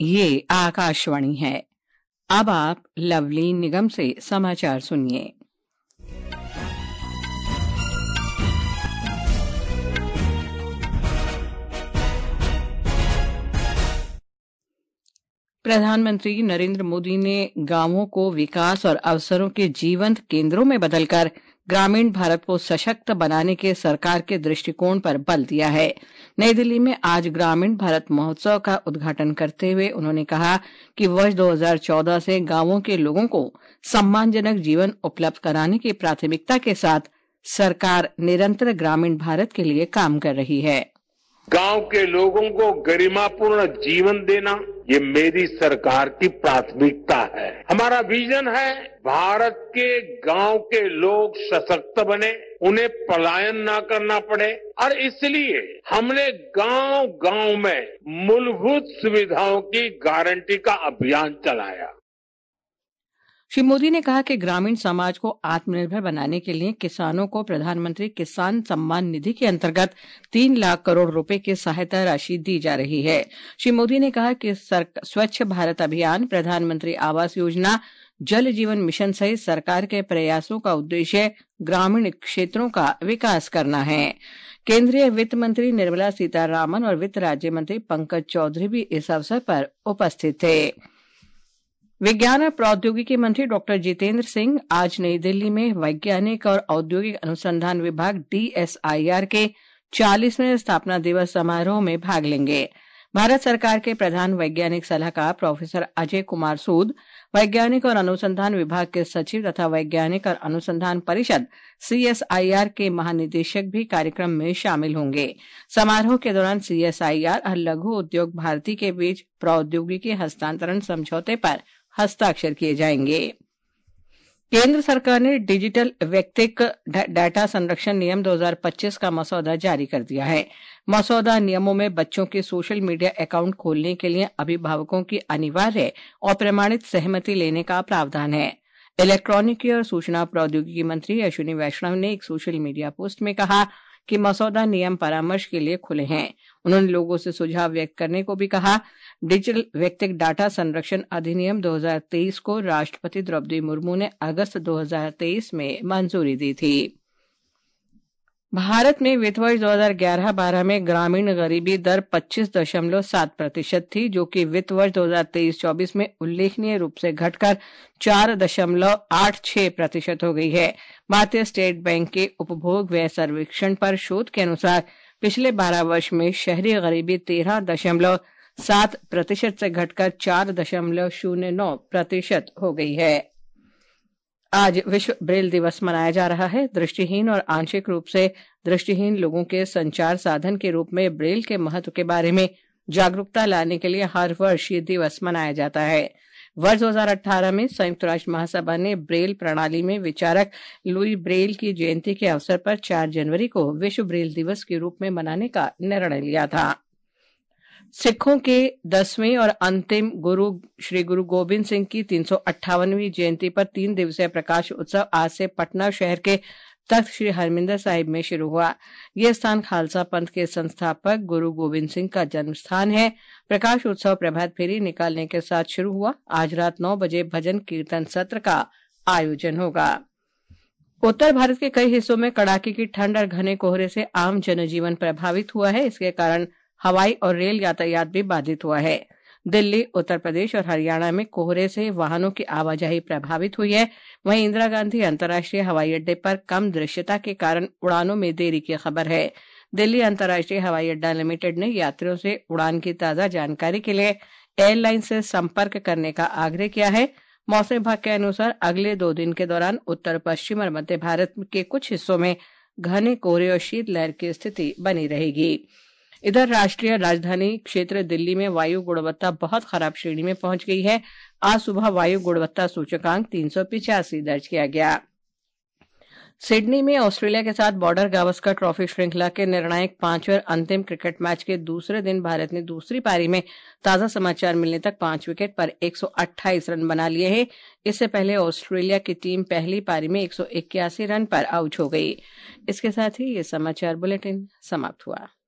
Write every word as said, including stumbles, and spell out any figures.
ये आकाशवाणी है। अब आप लवली निगम से समाचार सुनिए। प्रधानमंत्री नरेंद्र मोदी ने गांवों को विकास और अवसरों के जीवंत केंद्रों में बदलकर ग्रामीण भारत को सशक्त बनाने के सरकार के दृष्टिकोण पर बल दिया है। नई दिल्ली में आज ग्रामीण भारत महोत्सव का उद्घाटन करते हुए उन्होंने कहा कि वर्ष दो हज़ार चौदह से गांवों के लोगों को सम्मानजनक जीवन उपलब्ध कराने की प्राथमिकता के साथ सरकार निरंतर ग्रामीण भारत के लिए काम कर रही है। गांव के लोगों को गरिमापूर्ण जीवन देना ये मेरी सरकार की प्राथमिकता है। हमारा विजन है भारत के गांव के लोग सशक्त बने, उन्हें पलायन ना करना पड़े और इसलिए हमने गांव गांव में मूलभूत सुविधाओं की गारंटी का अभियान चलाया। श्री मोदी ने कहा कि ग्रामीण समाज को आत्मनिर्भर बनाने के लिए किसानों को प्रधानमंत्री किसान सम्मान निधि के अंतर्गत तीन लाख करोड़ रुपए की सहायता राशि दी जा रही है। श्री मोदी ने कहा कि स्वच्छ भारत अभियान, प्रधानमंत्री आवास योजना, जल जीवन मिशन सहित सरकार के प्रयासों का उद्देश्य ग्रामीण क्षेत्रों का विकास करना है। केंद्रीय वित्त मंत्री निर्मला सीतारामन और वित्त राज्य मंत्री पंकज चौधरी भी इस अवसर पर उपस्थित थे। विज्ञान और प्रौद्योगिकी मंत्री डॉक्टर जितेंद्र सिंह आज नई दिल्ली में वैज्ञानिक और औद्योगिक अनुसंधान विभाग डी एस आई आर के चालीसवें स्थापना दिवस समारोह में भाग लेंगे। भारत सरकार के प्रधान वैज्ञानिक सलाहकार प्रोफेसर अजय कुमार सूद, वैज्ञानिक और अनुसंधान विभाग के सचिव तथा वैज्ञानिक और अनुसंधान परिषद सी एस आई आर के महानिदेशक भी कार्यक्रम में शामिल होंगे। समारोह के दौरान सी एस आई आर और लघु उद्योग भारती के बीच प्रौद्योगिकी हस्तांतरण समझौते पर हस्ताक्षर किए जाएंगे। केंद्र सरकार ने डिजिटल व्यक्तिगत डाटा संरक्षण नियम दो हज़ार पच्चीस का मसौदा जारी कर दिया है। मसौदा नियमों में बच्चों के सोशल मीडिया अकाउंट खोलने के लिए अभिभावकों की अनिवार्य और प्रमाणित सहमति लेने का प्रावधान है। इलेक्ट्रॉनिकी और सूचना प्रौद्योगिकी मंत्री अश्विनी वैष्णव ने एक सोशल मीडिया पोस्ट में कहा कि मसौदा नियम परामर्श के लिए खुले हैं। उन्होंने लोगों से सुझाव व्यक्त करने को भी कहा। डिजिटल व्यक्तिगत डाटा संरक्षण अधिनियम दो हज़ार तेईस को राष्ट्रपति द्रौपदी मुर्मू ने अगस्त दो हज़ार तेईस में मंजूरी दी थी। भारत में वित्त वर्ष दो हज़ार ग्यारह बारह में ग्रामीण गरीबी दर पच्चीस दशमलव सात प्रतिशत थी, जो कि वित्त वर्ष दो हज़ार तेईस चौबीस में उल्लेखनीय रूप से घटकर चार दशमलव आठ छह प्रतिशत हो गई है। भारतीय स्टेट बैंक के उपभोग व्यय सर्वेक्षण पर शोध के अनुसार पिछले बारह वर्ष में शहरी गरीबी तेरह दशमलव सात प्रतिशत से घटकर चार दशमलव शून्य नौ प्रतिशत हो गई है। आज विश्व ब्रेल दिवस मनाया जा रहा है। दृष्टिहीन और आंशिक रूप से दृष्टिहीन लोगों के संचार साधन के रूप में ब्रेल के महत्व के बारे में जागरूकता लाने के लिए हर वर्ष ये दिवस मनाया जाता है। वर्ष दो हज़ार अठारह में संयुक्त राष्ट्र महासभा ने ब्रेल प्रणाली में विचारक लुई ब्रेल की जयंती के अवसर पर चार जनवरी को विश्व ब्रेल दिवस के रूप में मनाने का निर्णय लिया था। सिखों के दसवें और अंतिम गुरु श्री गुरु गोविंद सिंह की तीन सौ अट्ठावनवीं जयंती पर तीन दिवसीय प्रकाश उत्सव आज से पटना शहर के तख्त श्री हरमिंदर साहिब में शुरू हुआ। यह स्थान खालसा पंथ के संस्थापक गुरु गोविंद सिंह का जन्म स्थान है। प्रकाश उत्सव प्रभात फेरी निकालने के साथ शुरू हुआ। आज रात नौ बजे भजन कीर्तन सत्र का आयोजन होगा। उत्तर भारत के कई हिस्सों में कड़ाके की ठंड और घने कोहरे से आम जनजीवन प्रभावित हुआ है। इसके कारण हवाई और रेल यातायात भी बाधित हुआ है। दिल्ली, उत्तर प्रदेश और हरियाणा में कोहरे से वाहनों की आवाजाही प्रभावित हुई है। वहीं इंदिरा गांधी अंतर्राष्ट्रीय हवाई अड्डे पर कम दृश्यता के कारण उड़ानों में देरी की खबर है। दिल्ली अंतर्राष्ट्रीय हवाई अड्डा लिमिटेड ने यात्रियों से उड़ान की ताजा जानकारी के लिए एयरलाइन से संपर्क करने का आग्रह किया है। मौसम विभाग के अनुसार अगले दो दिन के दौरान उत्तर पश्चिम और मध्य भारत के कुछ हिस्सों में घने कोहरे और शीतलहर की स्थिति बनी रहेगी। इधर राष्ट्रीय राजधानी क्षेत्र दिल्ली में वायु गुणवत्ता बहुत खराब श्रेणी में पहुंच गई है। आज सुबह वायु गुणवत्ता सूचकांक तीन सौ पिचासी दर्ज किया गया। सिडनी में ऑस्ट्रेलिया के साथ बॉर्डर गावस्कर ट्रॉफी श्रृंखला के निर्णायक पांचवें और अंतिम क्रिकेट मैच के दूसरे दिन भारत ने दूसरी पारी में ताजा समाचार मिलने तक पांच विकेट पर एक सौ अट्ठाईस रन बना लिए हैं। इससे पहले ऑस्ट्रेलिया की टीम पहली पारी में एक सौ इक्यासी रन पर आउट हो गई। इसके साथ ही ये समाचार बुलेटिन समाप्त हुआ।